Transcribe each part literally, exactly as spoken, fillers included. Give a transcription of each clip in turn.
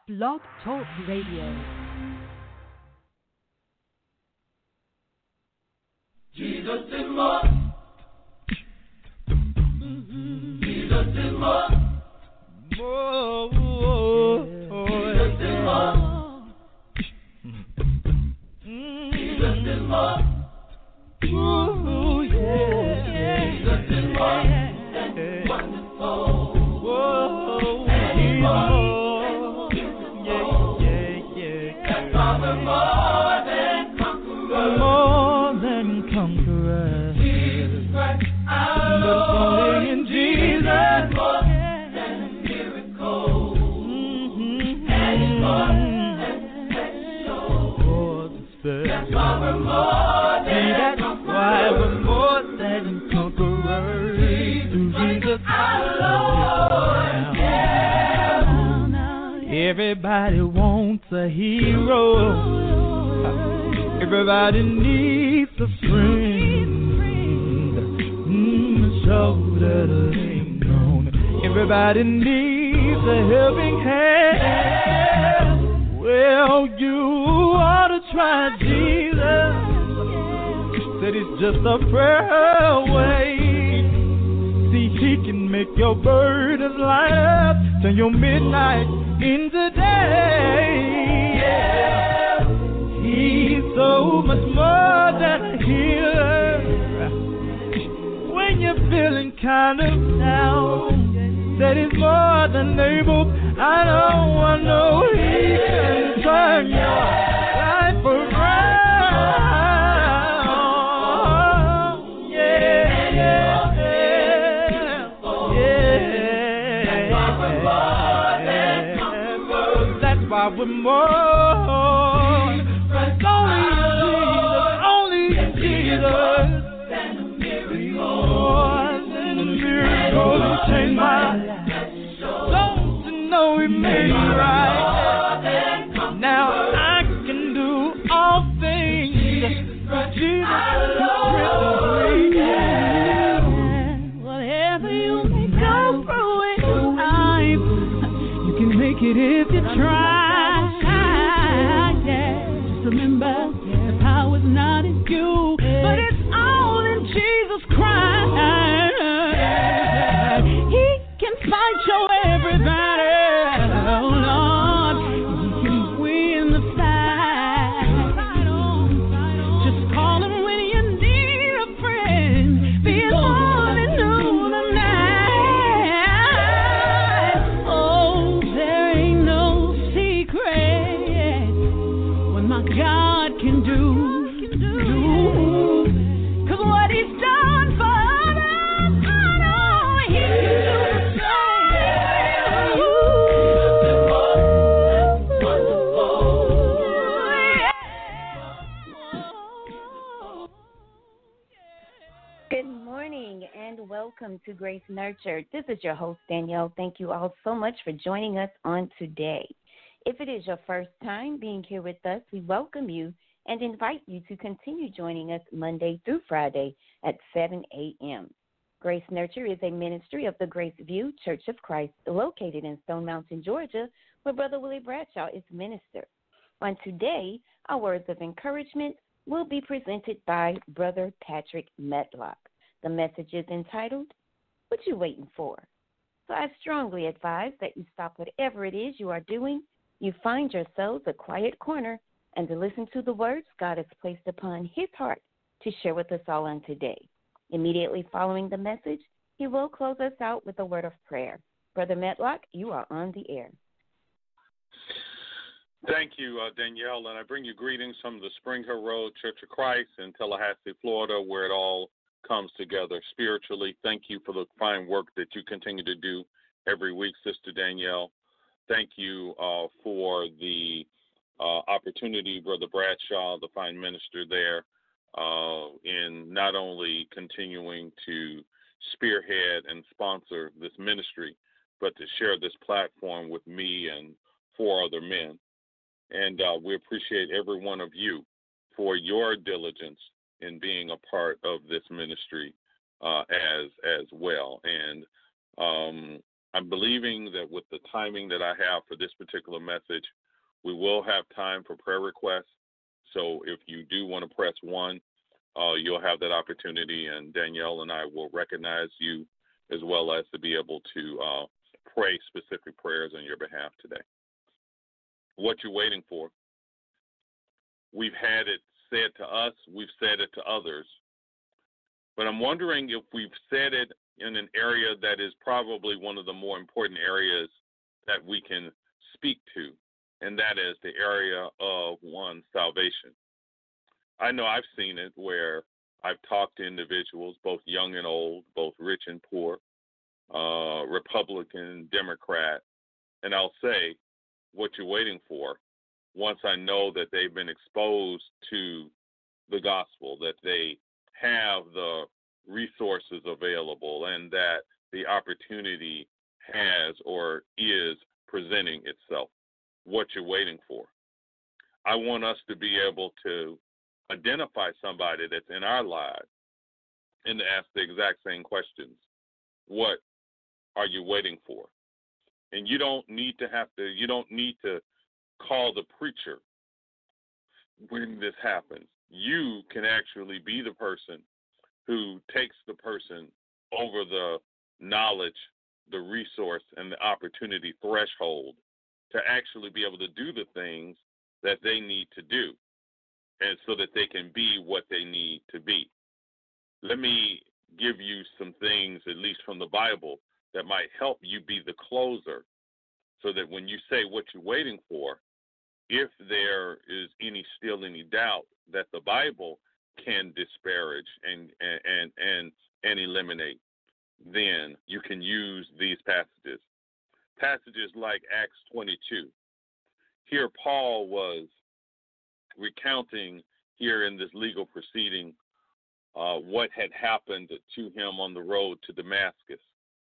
Blog Talk Radio. Jesus is more. Mm-hmm. Jesus is more. More. Jesus is more. Jesus is more. Ooh, yeah. Jesus is more than wonderful. Whoa, he's more. Yeah, yeah, yeah. That's why we're more than conquerors. More than conquerors. Jesus Christ, our Lord. Only in Jesus. More than a miracle. Mm-hmm. And it's more than special. That's why we're more than conquerors. Why we're more than conquerors. Jesus, our Lord. Yeah. Everybody wants a hero. Everybody needs a friend. Mm, a shoulder to lean on. Everybody needs a helping hand. Well, you ought to try Jesus. Said it's just a prayer away. See, he can make your burdens light up, turn your midnight into day. Yeah. He's so much more than a healer. When you're feeling kind of down, that is more than able. I know, I know he can turn your life around. We're more. It's only Jesus, only Jesus. More than a miracle, he changed my life. Don't you know he made me right? Now I can do all things. Jesus is free. Whatever you may go through in life, you can make it if you try. Remember, the power's not in you, but it's all in Jesus Christ. He can fight your every battle, Lord. He can win the fight. Just call him when you need a friend. Be his morning, noon, or night. Oh, there ain't no secret. My God can do, can do, cause what he's done for others, I know he can do the same. Good morning and welcome to Grace Nurtured. This is your host, Danielle. Thank you all so much for joining us on today. If it is your first time being here with us, we welcome you and invite you to continue joining us Monday through Friday at seven a.m. Grace Nurture is a ministry of the Grace View Church of Christ located in Stone Mountain, Georgia, where Brother Willie Bradshaw is minister. On today, our words of encouragement will be presented by Brother Patrick Medlock. The message is entitled, What You Waiting For? So I strongly advise that you stop whatever it is you are doing. You find yourselves a quiet corner and to listen to the words God has placed upon his heart to share with us all on today. Immediately following the message, he will close us out with a word of prayer. Brother Medlock, you are on the air. Thank you, uh, Danielle, and I bring you greetings from the Spring Hill Road Church of Christ in Tallahassee, Florida, where it all comes together spiritually. Thank you for the fine work that you continue to do every week, Sister Danielle. Thank you uh, for the uh, opportunity, Brother Bradshaw, the fine minister there, uh, in not only continuing to spearhead and sponsor this ministry, but to share this platform with me and four other men. And uh, we appreciate every one of you for your diligence in being a part of this ministry uh, as as well. And um, I'm believing that with the timing that I have for this particular message, we will have time for prayer requests. So if you do want to press one, uh, you'll have that opportunity, and Danielle and I will recognize you as well as to be able to uh, pray specific prayers on your behalf today. What you're waiting for. We've had it said to us, we've said it to others, but I'm wondering if we've said it in an area that is probably one of the more important areas that we can speak to, and that is the area of one's salvation. I know I've seen it where I've talked to individuals, both young and old, both rich and poor, uh, Republican, Democrat, and I'll say, what you're waiting for, once I know that they've been exposed to the gospel, that they have the resources available, and that the opportunity has or is presenting itself, what you're waiting for. I want us to be able to identify somebody that's in our lives and to ask the exact same questions. What are you waiting for? And you don't need to have to, you don't need to call the preacher when this happens. You can actually be the person who takes the person over the knowledge, the resource, and the opportunity threshold to actually be able to do the things that they need to do, and so that they can be what they need to be. Let me give you some things, at least from the Bible, that might help you be the closer, so that when you say what you're waiting for, if there is any still any doubt, that the Bible can disparage and and and and eliminate, then you can use these passages. Passages like Acts twenty-two. Here Paul was recounting here in this legal proceeding uh, what had happened to him on the road to Damascus.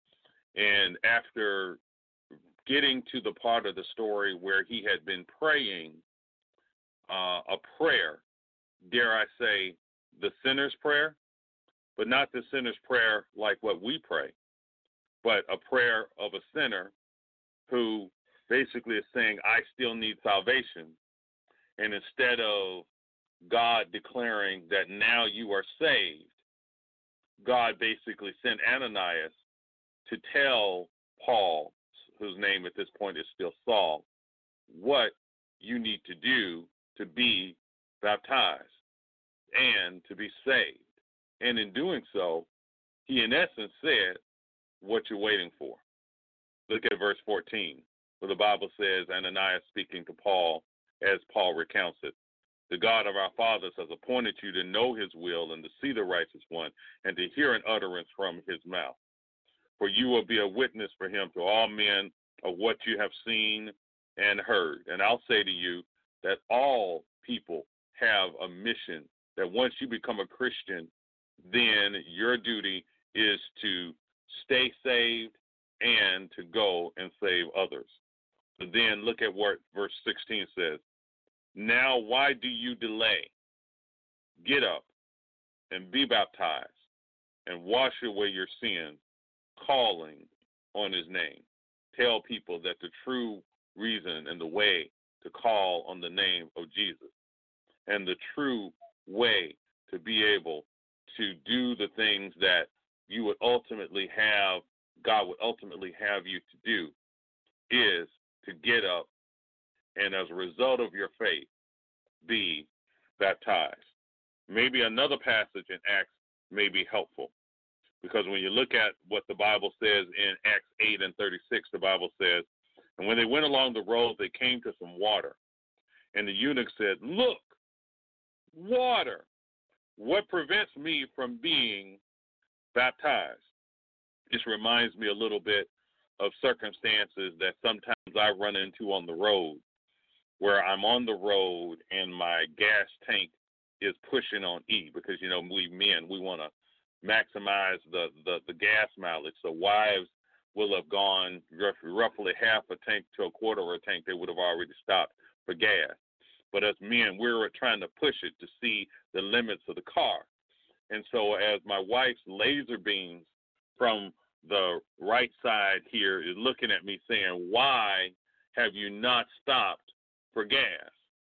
And after getting to the part of the story where he had been praying uh, a prayer, dare I say, the sinner's prayer, but not the sinner's prayer like what we pray, but a prayer of a sinner who basically is saying, I still need salvation. And instead of God declaring that now you are saved, God basically sent Ananias to tell Paul, whose name at this point is still Saul, what you need to do to be baptized and to be saved. And in doing so, he in essence said what you're waiting for. Look at verse fourteen, where the Bible says, Ananias speaking to Paul, as Paul recounts it, the God of our fathers has appointed you to know his will and to see the righteous one and to hear an utterance from his mouth. For you will be a witness for him to all men of what you have seen and heard. And I'll say to you that all people have a mission, that once you become a Christian, then your duty is to stay saved and to go and save others. But then look at what verse sixteen says. Now why do you delay? Get up and be baptized and wash away your sins, calling on his name. Tell people that the true reason and the way to call on the name of Jesus, and the true way to be able to do the things that you would ultimately have, God would ultimately have you to do, is to get up and as a result of your faith, be baptized. Maybe another passage in Acts may be helpful, because when you look at what the Bible says in Acts eight and thirty-six, the Bible says, and when they went along the road, they came to some water. And the eunuch said, look, water, what prevents me from being baptized? This reminds me a little bit of circumstances that sometimes I run into on the road, where I'm on the road and my gas tank is pushing on E, because, you know, we men, we want to maximize the, the, the gas mileage. So wives will have gone roughly, roughly half a tank to a quarter of a tank. They would have already stopped for gas. But as men, we're trying to push it to see the limits of the car. And so as my wife's laser beams from the right side here is looking at me saying, why have you not stopped for gas?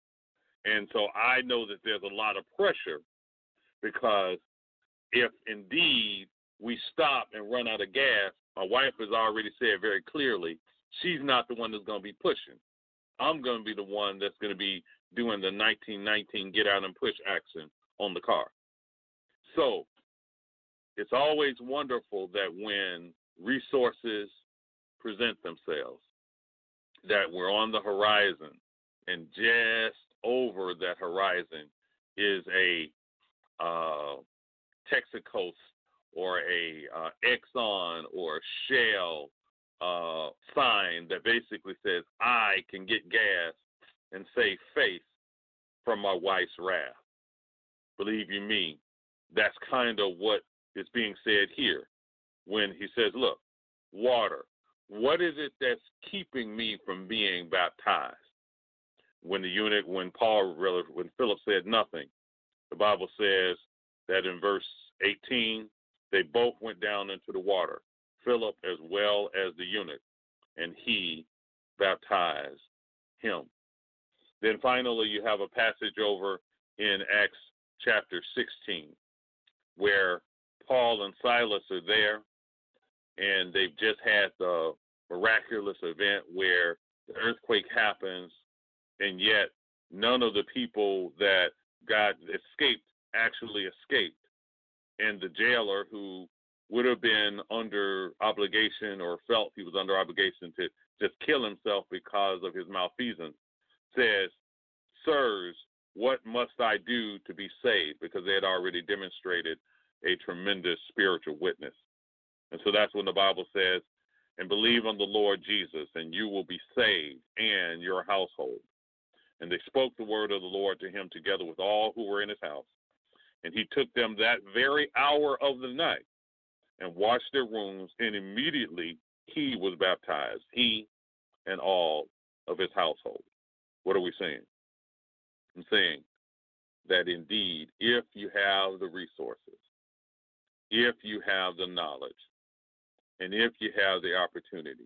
And so I know that there's a lot of pressure, because if indeed we stop and run out of gas, my wife has already said very clearly, she's not the one that's going to be pushing. I'm going to be the one that's going to be doing the nineteen nineteen get out and push action on the car. So it's always wonderful that when resources present themselves, that we're on the horizon, and just over that horizon is a uh, Texaco or a uh, Exxon or Shell uh, sign that basically says, I can get gas and save face from my wife's wrath. Believe you me, that's kind of what is being said here when he says, look, water, what is it that's keeping me from being baptized? When the eunuch, when Paul, when Philip said nothing, the Bible says that in verse eighteen, they both went down into the water, Philip as well as the eunuch, and he baptized him. Then finally, you have a passage over in Acts chapter sixteen, where Paul and Silas are there, and they've just had the miraculous event where the earthquake happens, and yet none of the people that got escaped actually escaped. And the jailer, who would have been under obligation or felt he was under obligation to just kill himself because of his malfeasance, says, sirs, what must I do to be saved? Because they had already demonstrated a tremendous spiritual witness. And so that's when the Bible says, and believe on the Lord Jesus, and you will be saved and your household. And they spoke the word of the Lord to him together with all who were in his house. And he took them that very hour of the night and washed their wounds, and immediately he was baptized, he and all of his household. What are we saying? I'm saying that indeed, if you have the resources, if you have the knowledge, and if you have the opportunity,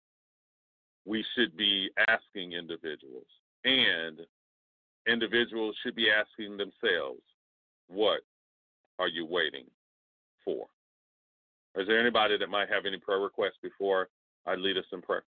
we should be asking individuals, and individuals should be asking themselves, what are you waiting for? Is there anybody that might have any prayer requests before I lead us in prayer?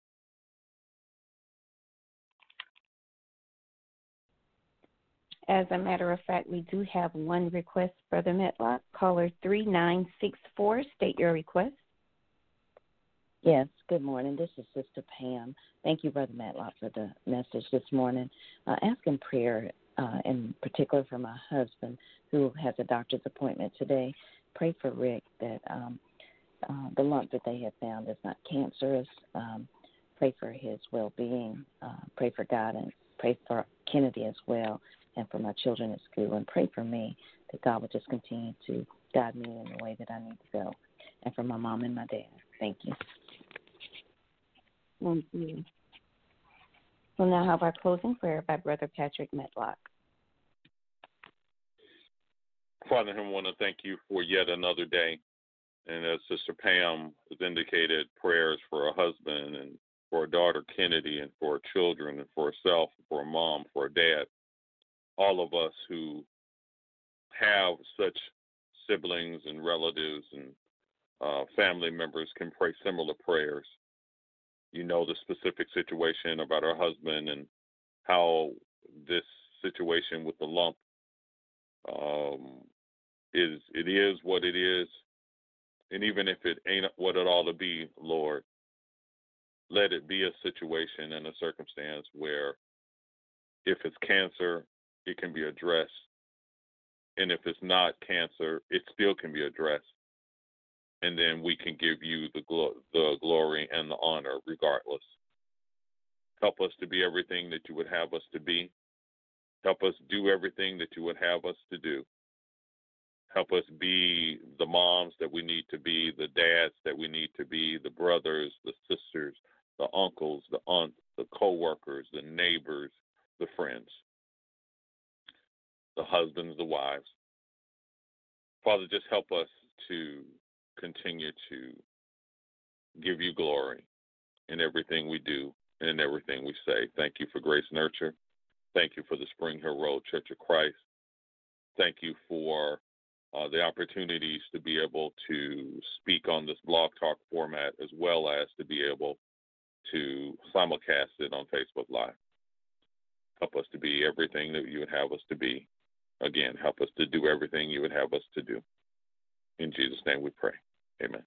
As a matter of fact, we do have one request, Brother Metlock. Caller three nine six four, state your request. Yes, good morning. This is Sister Pam. Thank you, Brother Matlock, for the message this morning. Uh, asking prayer uh, in particular for my husband, who has a doctor's appointment today. Pray for Rick that um, uh, the lump that they have found is not cancerous. Um, pray for his well-being. Uh, pray for guidance. Pray for Kennedy as well, and for my children at school. And pray for me that God will just continue to guide me in the way that I need to go. And for my mom and my dad. Thank you. Thank you. We'll now have our closing prayer by Brother Patrick Metlock. Father, I want to thank you for yet another day. And as Sister Pam has indicated, prayers for her husband and for her daughter Kennedy and for her children and for herself, and for her mom, for her dad, all of us who have such siblings and relatives and uh, family members can pray similar prayers. You know the specific situation about her husband and how this situation with the lump um, is, it is what it is. And even if it ain't what it ought to be, Lord, let it be a situation and a circumstance where if it's cancer, it can be addressed. And if it's not cancer, it still can be addressed. And then we can give you the glo- the glory and the honor regardless. Help us to be everything that you would have us to be. Help us do everything that you would have us to do. Help us be the moms that we need to be, the dads that we need to be, the brothers, the sisters, the uncles, the aunts, the co-workers, the neighbors, the friends, the husbands, the wives. Father, just help us to continue to give you glory in everything we do and in everything we say. Thank you for Grace Nurture. Thank you for the Spring Hill Road Church of Christ. Thank you for uh, the opportunities to be able to speak on this blog talk format, as well as to be able to simulcast it on Facebook Live. Help us to be everything that you would have us to be. Again, help us to do everything you would have us to do. In Jesus' name we pray. Amen.